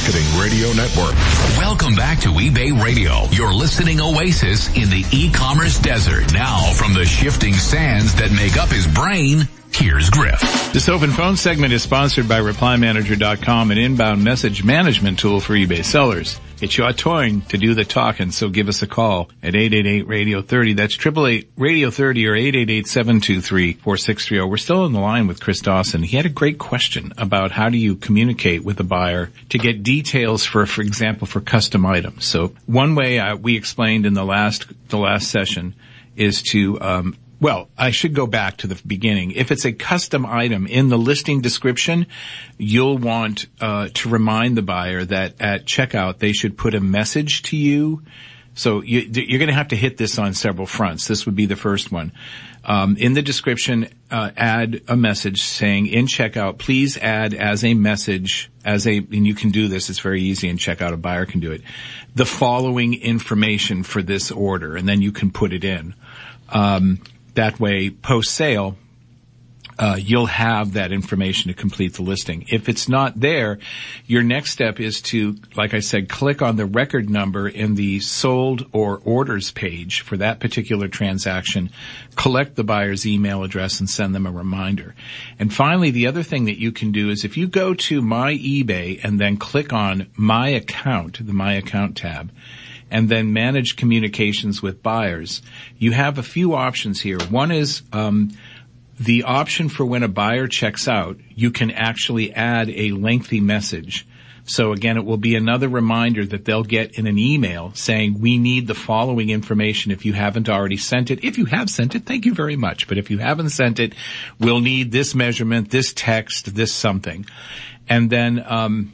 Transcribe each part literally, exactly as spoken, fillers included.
Marketing Radio Network. Welcome back to eBay Radio, your listening oasis in the e-commerce desert. Now, from the shifting sands that make up his brain, here's Griff. This open phone segment is sponsored by Reply Manager dot com, an inbound message management tool for eBay sellers. It's your turn to do the talking, so give us a call at eight eight eight, radio thirty. That's eight eight eight, radio thirty or eight eight eight, seven two three, four six three zero. We're still on the line with Chris Dawson. He had a great question about how do you communicate with a buyer to get details for, for example, for custom items. So one way uh, we explained in the last, the last session is to, um, Well, I should go back to the beginning. If it's a custom item in the listing description, you'll want uh, to remind the buyer that at checkout they should put a message to you. So you, you're going to have to hit this on several fronts. This would be the first one. Um, in the description, uh, add a message saying in checkout, please add as a message, as a, and you can do this, it's very easy in checkout, a buyer can do it, the following information for this order, and then you can put it in. Um, That way, post-sale, uh, you'll have that information to complete the listing. If it's not there, your next step is to, like I said, click on the record number in the sold or orders page for that particular transaction, collect the buyer's email address, and send them a reminder. And finally, the other thing that you can do is if you go to My eBay and then click on My Account, the My Account tab, and then manage communications with buyers, you have a few options here. One is um, the option for when a buyer checks out, you can actually add a lengthy message. So again, it will be another reminder that they'll get in an email saying, we need the following information if you haven't already sent it. If you have sent it, thank you very much. But if you haven't sent it, we'll need this measurement, this text, this something. And then um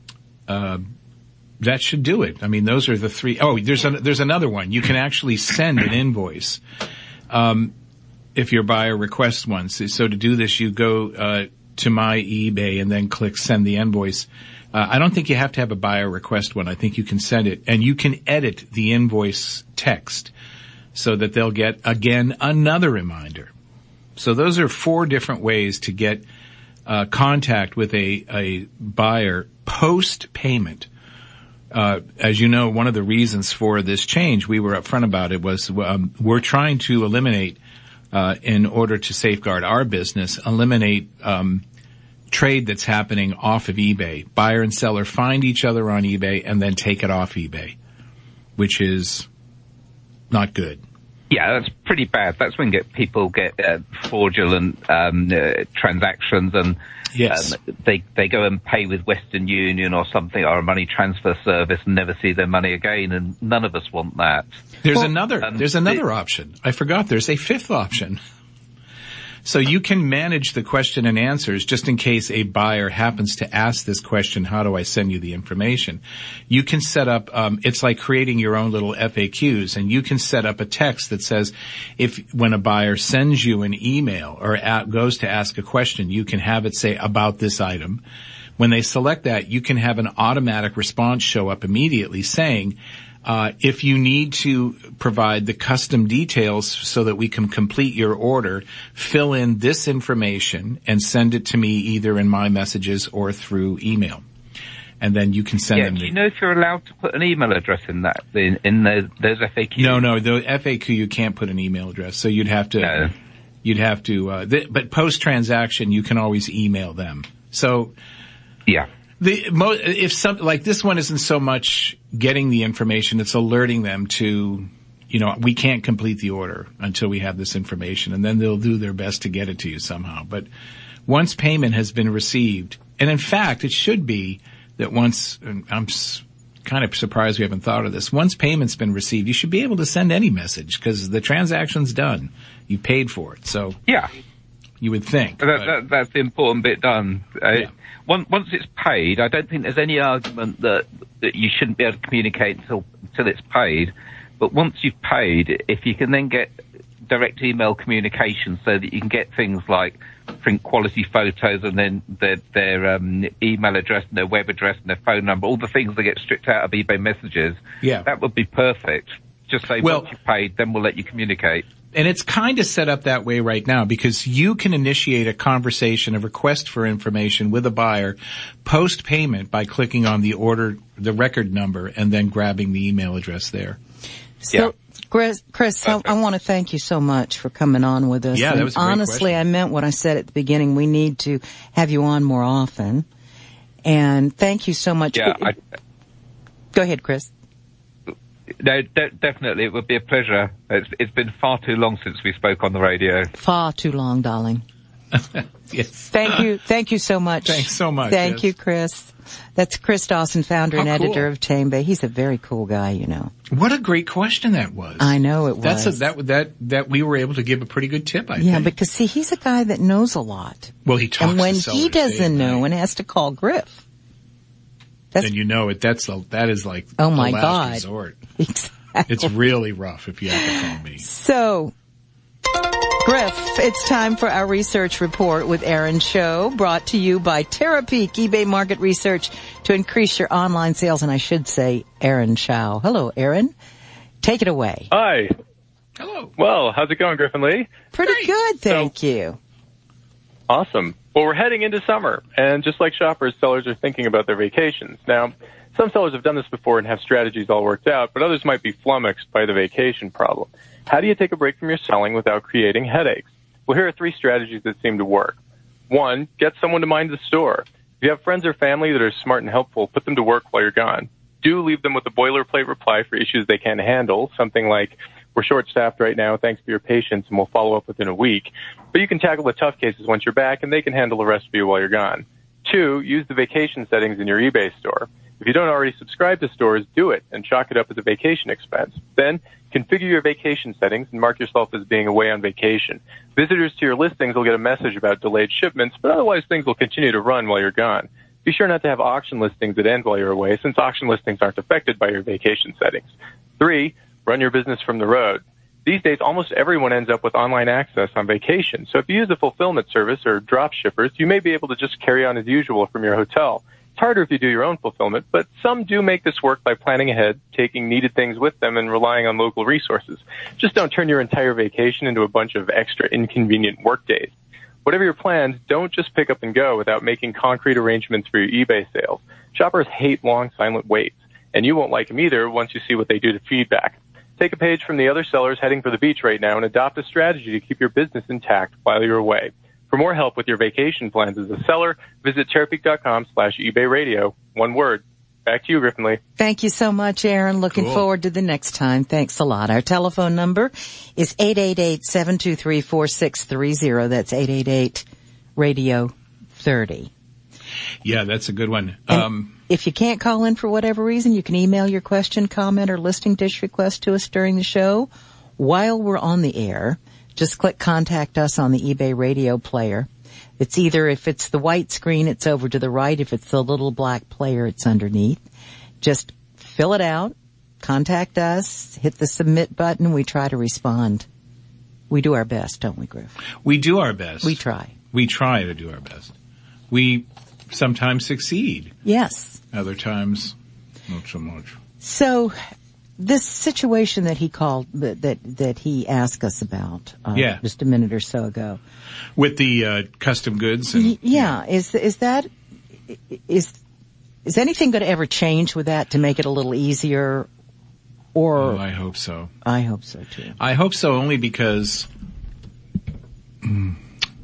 uh that should do it. I mean, those are the three. Oh, there's an, there's another one. You can actually send an invoice, um, if your buyer requests one. So, so to do this, you go, uh, to My eBay and then click send the invoice. Uh, I don't think you have to have a buyer request one. I think you can send it, and you can edit the invoice text so that they'll get, again, another reminder. So those are four different ways to get, uh, contact with a, a buyer post-payment. Uh, as you know, one of the reasons for this change, we were upfront about it, was um, we're trying to eliminate, uh, in order to safeguard our business, eliminate um, trade that's happening off of eBay. Buyer and seller find each other on eBay and then take it off eBay, which is not good. Yeah, that's pretty bad. That's when get people get uh, fraudulent um, uh, transactions, and yes. um, they they go and pay with Western Union or something, or a money transfer service, and never see their money again. And none of us want that. There's well, another. Um, there's another it, option. I forgot. There's a fifth option. So you can manage the question and answers just in case a buyer happens to ask this question, how do I send you the information? You can set up, um, it's like creating your own little F A Qs, and you can set up a text that says if, when a buyer sends you an email or at, goes to ask a question, you can have it say about this item. When they select that, you can have an automatic response show up immediately saying, Uh, if you need to provide the custom details so that we can complete your order, fill in this information and send it to me either in my messages or through email. And then you can send yeah, them. Do you know if you're allowed to put an email address in that, in, in those, those F A Qs? No, no, the F A Q, you can't put an email address. So you'd have to, no. you'd have to, uh, th- but post-transaction, you can always email them. So. Yeah. The, if some, like this one isn't so much getting the information, it's alerting them to, you know, we can't complete the order until we have this information, and then they'll do their best to get it to you somehow. But once payment has been received, and in fact, it should be that once, and I'm kind of surprised we haven't thought of this, once payment's been received, you should be able to send any message because the transaction's done. You paid for it. So. Yeah. You would think. That, that, that's the important bit done. Uh, yeah. Once, once it's paid, I don't think there's any argument that, that you shouldn't be able to communicate until, until it's paid. But once you've paid, if you can then get direct email communication so that you can get things like print quality photos and then their, their um, email address and their web address and their phone number, all the things that get stripped out of eBay messages, yeah. that would be perfect. Just say, well, once you've paid, then we'll let you communicate. And it's kind of set up that way right now because you can initiate a conversation, a request for information with a buyer post-payment by clicking on the order, the record number, and then grabbing the email address there. So, Yeah. Chris, Chris I, I want to thank you so much for coming on with us. Yeah, that And was a great honestly, question. I meant what I said at the beginning. We need to have you on more often. And thank you so much. Yeah, I, Go ahead, Chris. no, de- definitely, it would be a pleasure. It's, it's been far too long since we spoke on the radio. Far too long, darling. Yes. Thank you. Thank you so much. Thanks so much. Thank yes. you, Chris. That's Chris Dawson, founder and How cool. editor of Tame-Bay. He's a very cool guy, you know. What a great question that was. I know it was. That's a, that that that we were able to give a pretty good tip. I yeah, think. because see, he's a guy that knows a lot. Well, he talks And when to he sellers doesn't day know and and night. has to call Griff. That's, then you know it. That's a, that is like oh my the last God. resort. Exactly. It's really rough if you have to call me. So, Griff, it's time for our research report with Aaron Show, brought to you by Terapeak eBay Market Research to increase your online sales. And I should say Aaron Chow. Hello, Aaron. Take it away. Hi. Hello. Well, how's it going, Griffin Lee? Pretty Great. good, thank you. Awesome. Well, we're heading into summer, and just like shoppers, sellers are thinking about their vacations. Now, some sellers have done this before and have strategies all worked out, but others might be flummoxed by the vacation problem. How do you take a break from your selling without creating headaches? Well, here are three strategies that seem to work. One, get someone to mind the store. If you have friends or family that are smart and helpful, put them to work while you're gone. Do leave them with a boilerplate reply for issues they can't handle, something like, we're short-staffed right now, thanks for your patience, and we'll follow up within a week. But you can tackle the tough cases once you're back, and they can handle the rest for you while you're gone. Two, use the vacation settings in your eBay store. If you don't already subscribe to stores, do it and chalk it up as a vacation expense. Then, configure your vacation settings and mark yourself as being away on vacation. Visitors to your listings will get a message about delayed shipments, but otherwise things will continue to run while you're gone. Be sure not to have auction listings that end while you're away, since auction listings aren't affected by your vacation settings. Three, run your business from the road. These days, almost everyone ends up with online access on vacation. So if you use a fulfillment service or drop shippers, you may be able to just carry on as usual from your hotel. It's harder if you do your own fulfillment, but some do make this work by planning ahead, taking needed things with them, and relying on local resources. Just don't turn your entire vacation into a bunch of extra inconvenient work days. Whatever your plans, don't just pick up and go without making concrete arrangements for your eBay sales. Shoppers hate long, silent waits, and you won't like them either once you see what they do to feedback. Take a page from the other sellers heading for the beach right now and adopt a strategy to keep your business intact while you're away. For more help with your vacation plans as a seller, visit Terapeak.com slash eBay radio. One word. Back to you, Griffin Lee. Thank you so much, Aaron. Looking Cool. forward to the next time. Thanks a lot. Our telephone number is eight eight eight, seven two three, four six three zero. That's eight eight eight, radio thirty. Yeah, that's a good one. And Um, if you can't call in for whatever reason, you can email your question, comment, or listing dish request to us during the show. While we're on the air, just click Contact Us on the eBay radio player. It's either, if it's the white screen, it's over to the right. If it's the little black player, it's underneath. Just fill it out, contact us, hit the submit button. We try to respond. We do our best, don't we, Griff? we do our best. We try. We try to do our best. We sometimes succeed. Yes. Other times, not so much. So, this situation that he called, that that, that he asked us about, uh, Yeah. just a minute or so ago. With the uh, custom goods. And, Y- yeah, is is that is is anything going to ever change with that to make it a little easier? Or Oh, I hope so. I hope so too. I hope so only because mm,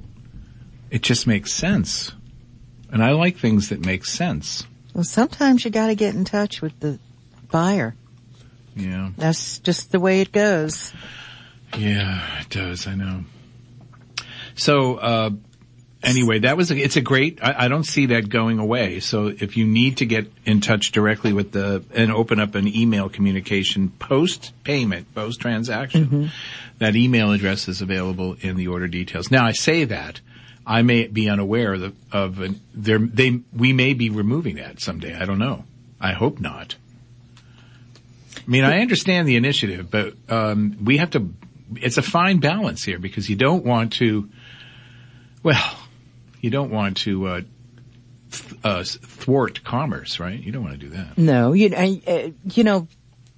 it just makes sense. And I like things that make sense. Well, sometimes you got to get in touch with the buyer. Yeah. That's just the way it goes. Yeah, it does. I know. So, uh, anyway, that was, a, it's a great, I, I don't see that going away. So if you need to get in touch directly with the, and open up an email communication post payment, post transaction, mm-hmm. that email address is available in the order details. Now I say that, I may be unaware of, the, of an, there, they, we may be removing that someday. I don't know. I hope not. I mean, I understand the initiative, but, um, we have to, it's a fine balance here because you don't want to, well, you don't want to, uh, th- uh, thwart commerce, right? You don't want to do that. No, you, uh, you know,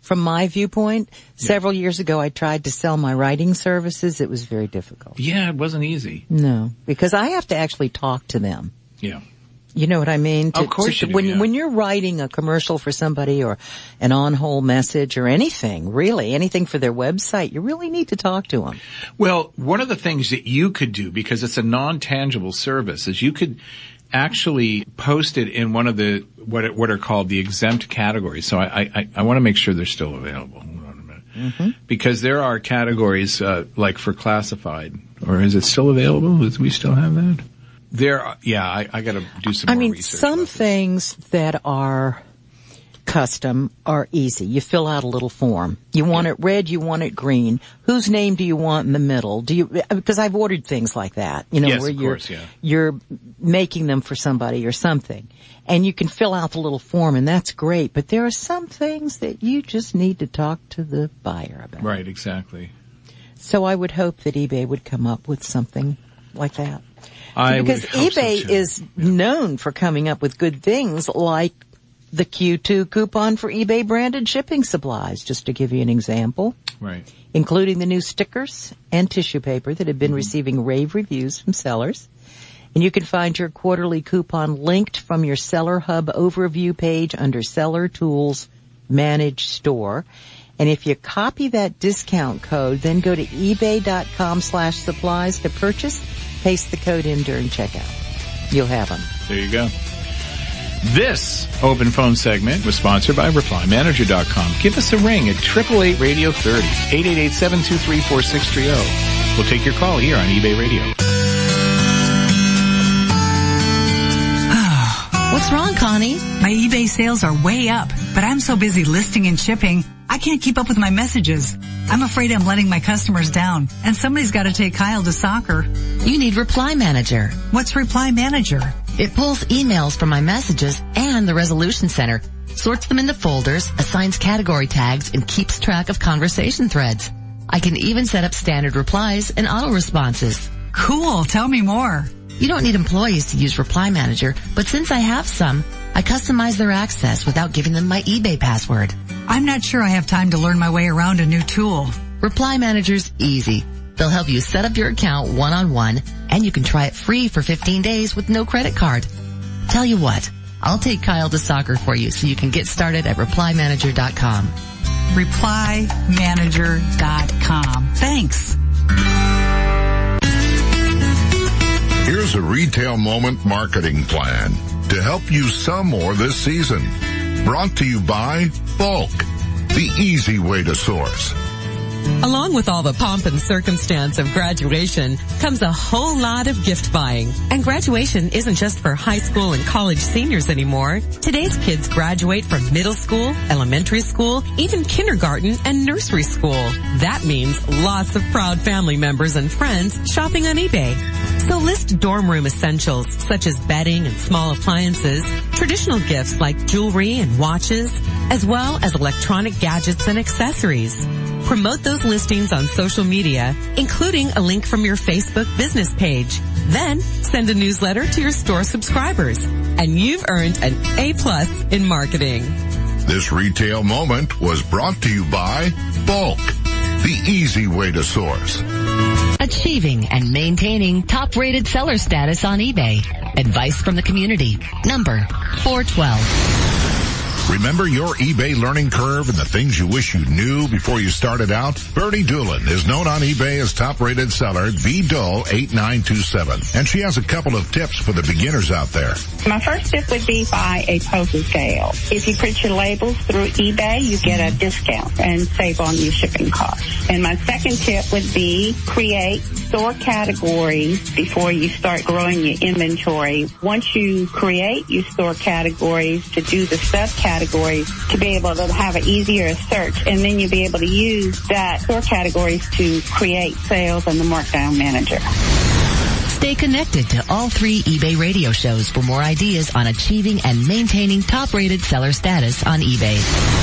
from my viewpoint, yeah. several years ago I tried to sell my writing services. It was very difficult. Yeah, it wasn't easy. No, because I have to actually talk to them. Yeah. You know what I mean? To, of course to, you do, when, yeah. when you're writing a commercial for somebody or an on-hold message or anything, really, anything for their website, you really need to talk to them. Well, one of the things that you could do, because it's a non-tangible service, is you could actually post it in one of the, what, what are called the exempt categories. So I, I, I want to make sure they're still available. Hold on a minute. Mm-hmm. Because there are categories, uh, like for classified, or is it still available? Do we still have that? There, yeah, I, I got to do some I more mean, research. some things that are custom are easy. You fill out a little form. You want it red, you want it green. Whose name do you want in the middle? Do you, because I've ordered things like that, you know, yes, where of you're, course, yeah. you're making them for somebody or something. And you can fill out the little form and that's great. But there are some things that you just need to talk to the buyer about. Right, exactly. So I would hope that eBay would come up with something like that. I because would hope eBay so too. is yeah. known for coming up with good things like the Q two coupon for eBay branded shipping supplies, just to give you an example. Right. Including the new stickers and tissue paper that have been mm-hmm. receiving rave reviews from sellers. And you can find your quarterly coupon linked from your Seller Hub overview page under Seller Tools Manage Store. And if you copy that discount code, then go to ebay.com slash supplies to purchase, paste the code in during checkout. You'll have them. There you go. This open phone segment was sponsored by reply manager dot com. Give us a ring at eight eight eight radio thirty, eight eight eight, seven two three, four six three zero. We'll take your call here on eBay Radio. What's wrong, Connie? My eBay sales are way up, but I'm so busy listing and shipping, I can't keep up with my messages. I'm afraid I'm letting my customers down, and somebody's got to take Kyle to soccer. You need Reply Manager. What's Reply Manager? It pulls emails from my messages and the Resolution Center, sorts them into folders, assigns category tags, and keeps track of conversation threads. I can even set up standard replies and auto responses. Cool. Tell me more. You don't need employees to use Reply Manager, but since I have some, I customize their access without giving them my eBay password. I'm not sure I have time to learn my way around a new tool. Reply Manager's easy. They'll help you set up your account one-on-one, and you can try it free for fifteen days with no credit card. Tell you what, I'll take Kyle to soccer for you so you can get started at reply manager dot com. reply manager dot com. Thanks. Here's a Retail Moment marketing plan to help you sell more this season. Brought to you by Bulk, the easy way to source. Along with all the pomp and circumstance of graduation comes a whole lot of gift buying. And graduation isn't just for high school and college seniors anymore. Today's kids graduate from middle school, elementary school, even kindergarten and nursery school. That means lots of proud family members and friends shopping on eBay. So list dorm room essentials such as bedding and small appliances, traditional gifts like jewelry and watches, as well as electronic gadgets and accessories. Promote those listings on social media, including a link from your Facebook business page. Then send a newsletter to your store subscribers, and you've earned an A plus in marketing. This Retail Moment was brought to you by Bulk, the easy way to source. Achieving and maintaining top-rated seller status on eBay. Advice from the community. Number four twelve. Remember your eBay learning curve and the things you wish you knew before you started out? Bernie Doolin is known on eBay as top-rated seller V D O L eight nine two seven, and she has a couple of tips for the beginners out there. My first tip would be buy a postage scale. If you print your labels through eBay, you get a discount and save on your shipping costs. And my second tip would be create store categories before you start growing your inventory. Once you create your store categories, to do the subcategories to be able to have an easier search, and then you'll be able to use that store categories to create sales and the markdown manager. Stay connected to all three eBay radio shows for more ideas on achieving and maintaining top-rated seller status on eBay.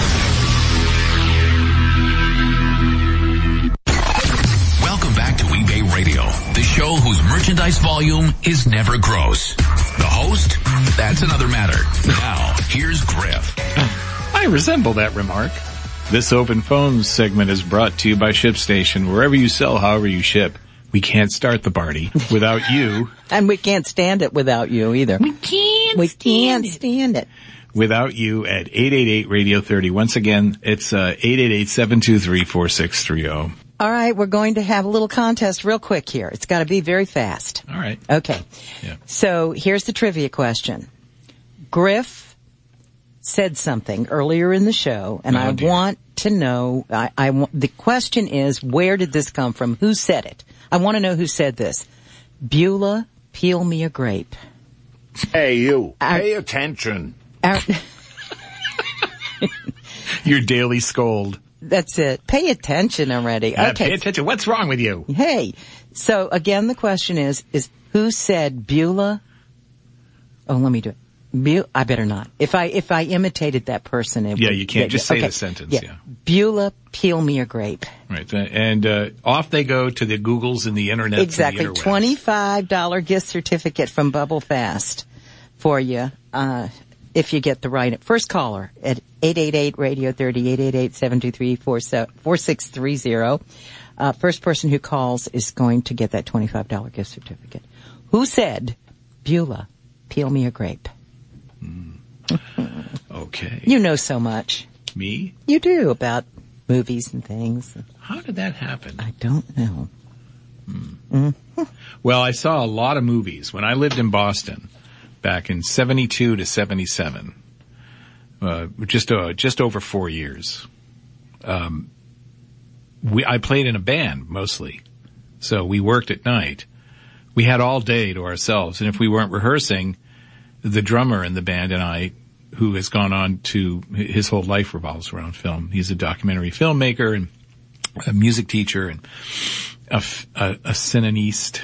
Welcome back to eBay Radio, the show whose merchandise volume is never gross. The host? That's another matter. Now, here's Griff. I resemble that remark. This open phone segment is brought to you by ShipStation. Wherever you sell, however you ship. We can't start the party without you. And we can't stand it without you either. We can't we stand can't it. stand it. Without you at eight eight eight radio thirty. Once again, it's uh, eight eight eight, seven two three, four six three zero. All right, we're going to have a little contest real quick here. It's got to be very fast. All right. Okay. Yeah. So here's the trivia question. Griff said something earlier in the show, and Oh, I dear. want to know, I, I, wa- the question is, where did this come from? Who said it? I want to know who said this. Beulah, peel me a grape. Hey, you. Our- Pay attention. Our- Your daily scold. That's it. Pay attention already. Uh, Okay. Pay attention. What's wrong with you? Hey. So again, the question is, is who said Beulah? Oh, let me do it. Bu- I better not. If I, if I imitated that person, it Yeah, would- you can't. Just say okay. the sentence, yeah. Beulah, peel me a grape. Right. And uh, off they go to the Googles and the internet. Exactly. And the interwebs. twenty-five dollars gift certificate from Bubble Fast for you, uh, if you get the right first caller at eight eight eight radio thirty, eight eight eight, seven two three, four six three zero. Uh, first person who calls is going to get that twenty-five dollars gift certificate. Who said, Beulah, peel me a grape? Okay. You know so much. Me? You do about movies and things. How did that happen? I don't know. Well, I saw a lot of movies when I lived in Boston back in seventy-two to seventy-seven. Uh, just, uh, just over four years. Um, we, I played in a band mostly. So we worked at night. We had all day to ourselves. And if we weren't rehearsing, the drummer in the band and I, who has gone on to, his whole life revolves around film. He's a documentary filmmaker and a music teacher and a, f- a, a cineast.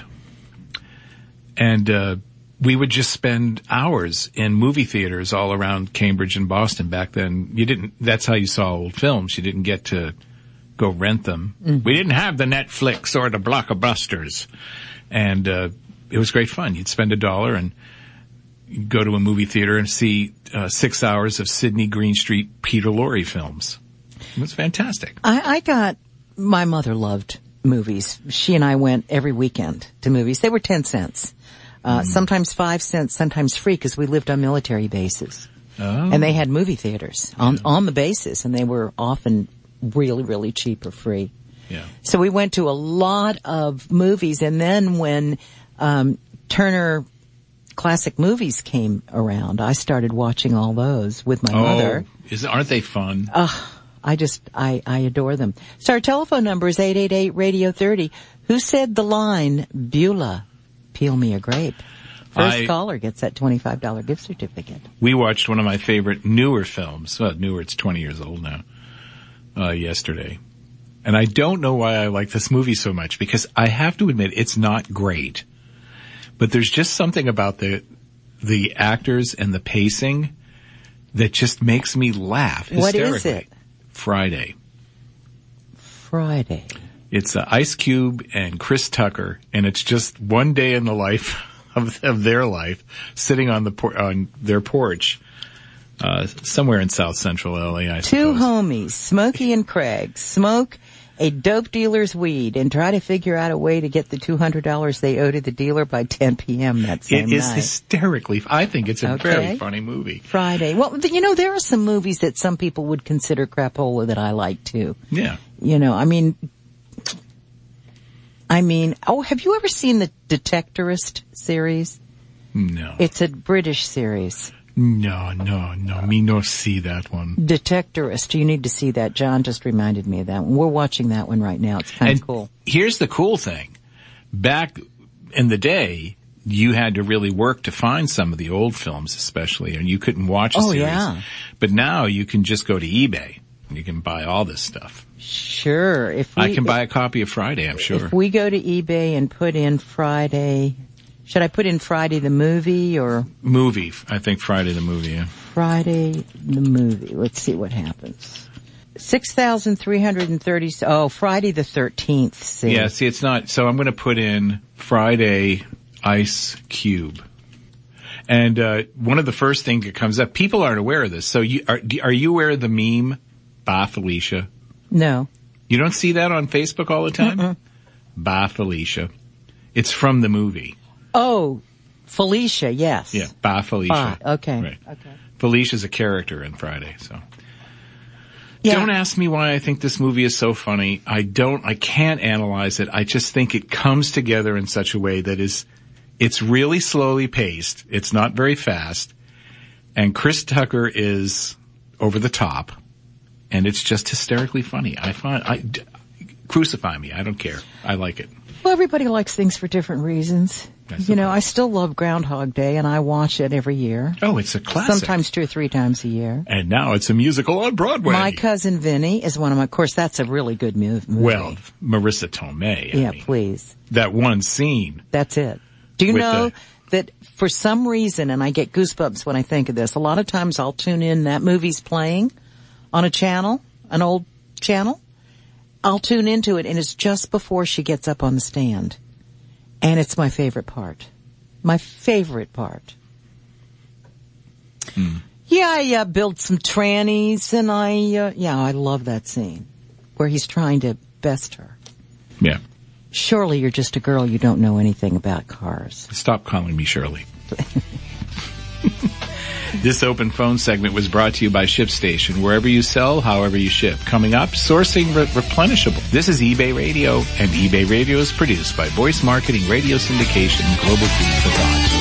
And, uh, we would just spend hours in movie theaters all around Cambridge and Boston. Back then, you didn't, that's how you saw old films. You didn't get to go rent them. Mm-hmm. We didn't have the Netflix or the Blockbusters. And, uh, it was great fun. You'd spend a dollar and you'd go to a movie theater and see, uh, six hours of Sidney Greenstreet, Peter Lorre films. It was fantastic. I, I got, my mother loved movies. She and I went every weekend to movies. They were ten cents. Uh, mm. Sometimes five cents, sometimes free because we lived on military bases. Oh. And they had movie theaters on, on the bases and they were often really, really cheap or free. Yeah. So we went to a lot of movies and then when, um, Turner Classic Movies came around, I started watching all those with my oh, mother. Is, aren't they fun? Ugh. I just, I, I adore them. So our telephone number is eight eight eight radio thirty. Who said the line, Beulah, peel me a grape? First I, caller gets that twenty-five dollars gift certificate. We watched one of my favorite newer films. Well, newer, it's twenty years old now, uh, yesterday. And I don't know why I like this movie so much because I have to admit it's not great. But there's just something about the, the actors and the pacing that just makes me laugh hysterically. What is it? Friday. Friday. It's uh, Ice Cube and Chris Tucker, and it's just one day in the life of, of their life, sitting on the por- on their porch, uh, somewhere in South Central L A. I Two suppose. homies, Smokey and Craig, smoke a dope dealer's weed and try to figure out a way to get the two hundred dollars they owe to the dealer by ten p.m. that same It is night. hysterically. I think it's a Okay. very funny movie. Friday. Well, you know, there are some movies that some people would consider crapola that I like too. Yeah. You know, I mean, I mean, oh, have you ever seen the Detectorist series? No. It's a British series. No, no, no. Me no see that one. Detectorist. You need to see that. John just reminded me of that one. We're watching that one right now. It's kind And of cool. Here's the cool thing. Back in the day, you had to really work to find some of the old films, especially, and you couldn't watch a Oh, series. yeah. But now you can just go to eBay and you can buy all this stuff. Sure. If we, I can buy a copy of Friday, I'm sure. If we go to eBay and put in Friday, should I put in Friday the movie or? Movie. I think Friday the movie, yeah. Friday the movie. Let's see what happens. six thousand three hundred thirty, oh, Friday the thirteenth. See. Yeah, see, it's not, so I'm going to put in Friday Ice Cube. And, uh, one of the first things that comes up, people aren't aware of this. So you, are, are you aware of the meme Bye, Felicia. No. You don't see that on Facebook all the time? Mm-mm. Bye, Felicia. It's from the movie. Oh, Felicia, yes. Yeah, Bye, Felicia. Bye. Okay. Right. Okay. Felicia's a character in Friday, so. Yeah. Don't ask me why I think this movie is so funny. I don't, I can't analyze it. I just think it comes together in such a way that is, it's really slowly paced. It's not very fast. And Chris Tucker is over the top. And it's just hysterically funny. I find, I, d- crucify me. I don't care. I like it. Well, everybody likes things for different reasons. That's you okay. know, I still love Groundhog Day, and I watch it every year. Oh, it's a classic. Sometimes two or three times a year. And now it's a musical on Broadway. My Cousin Vinny is one of my, of course, that's a really good move, movie. Well, Marissa Tomei. I yeah, mean, please. That one scene. That's it. Do you With know the- that for some reason, and I get goosebumps when I think of this, a lot of times I'll tune in, that movie's playing on a channel, an old channel. I'll tune into it, and it's just before she gets up on the stand. And it's my favorite part. My favorite part. Mm. Yeah, I uh, built some trannies, and I, uh, yeah, I love that scene where he's trying to best her. Yeah. Surely you're just a girl, you don't know anything about cars. Stop calling me Shirley. This open phone segment was brought to you by ShipStation. Wherever you sell, however you ship. Coming up, sourcing re- replenishable. This is eBay Radio, and eBay Radio is produced by Voice Marketing, Radio Syndication, and Global Food for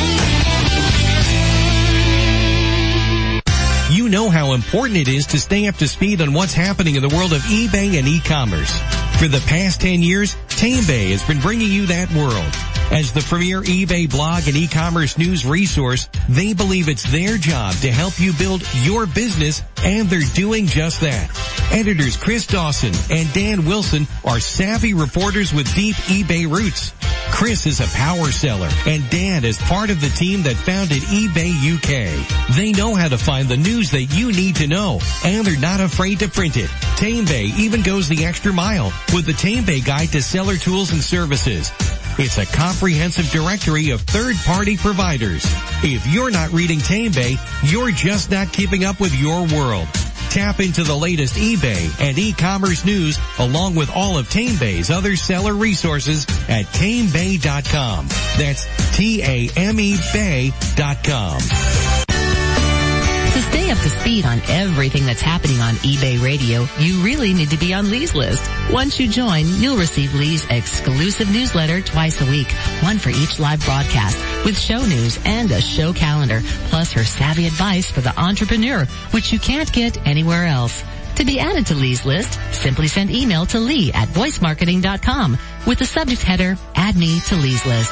Thought. You know how important it is to stay up to speed on what's happening in the world of eBay and e-commerce. For the past ten years, TameBay has been bringing you that world. As the premier eBay blog and e-commerce news resource, they believe it's their job to help you build your business, and they're doing just that. Editors Chris Dawson and Dan Wilson are savvy reporters with deep eBay roots. Chris is a power seller, and Dan is part of the team that founded eBay U K. They know how to find the news that you need to know, and they're not afraid to print it. TameBay even goes the extra mile with the TameBay Guide to Seller Tools and Services. It's a comprehensive directory of third-party providers. If you're not reading TameBay, you're just not keeping up with your world. Tap into the latest eBay and e-commerce news along with all of TameBay's other seller resources at tamebay dot com. That's T A M E Bay dot com. To stay up to speed on everything that's happening on eBay Radio, you really need to be on Lee's list. Once you join, you'll receive Lee's exclusive newsletter twice a week, one for each live broadcast, with show news and a show calendar, plus her savvy advice for the entrepreneur, which you can't get anywhere else. To be added to Lee's list, simply send email to Lee at voice marketing dot com with the subject header, Add Me to Lee's List.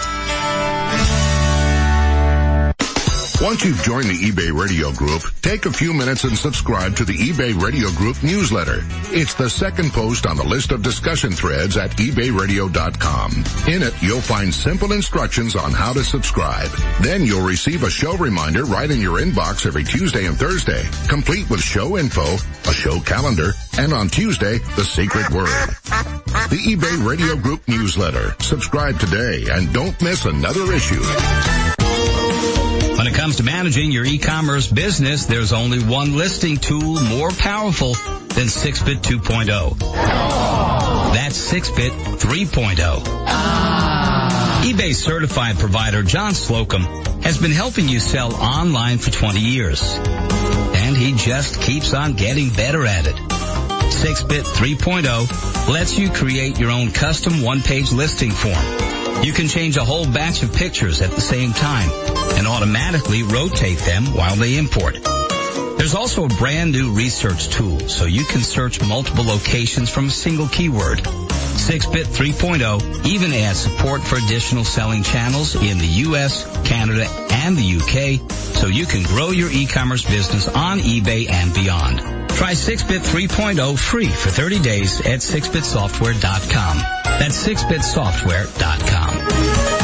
Once you've joined the eBay Radio Group, take a few minutes and subscribe to the eBay Radio Group newsletter. It's the second post on the list of discussion threads at ebay radio dot com. In it, you'll find simple instructions on how to subscribe. Then you'll receive a show reminder right in your inbox every Tuesday and Thursday, complete with show info, a show calendar, and on Tuesday, the secret word. The eBay Radio Group newsletter. Subscribe today and don't miss another issue. When it comes to managing your e-commerce business, there's only one listing tool more powerful than six bit two point oh. That's six bit three point oh. eBay certified provider John Slocum has been helping you sell online for twenty years. And he just keeps on getting better at it. six bit three point oh lets you create your own custom one-page listing form. You can change a whole batch of pictures at the same time and automatically rotate them while they import. There's also a brand new research tool so you can search multiple locations from a single keyword. six bit three point oh even adds support for additional selling channels in the U S, Canada, and the U K so you can grow your e-commerce business on eBay and beyond. Try six bit three point oh free for thirty days at six bit software dot com. That's six bit software dot com.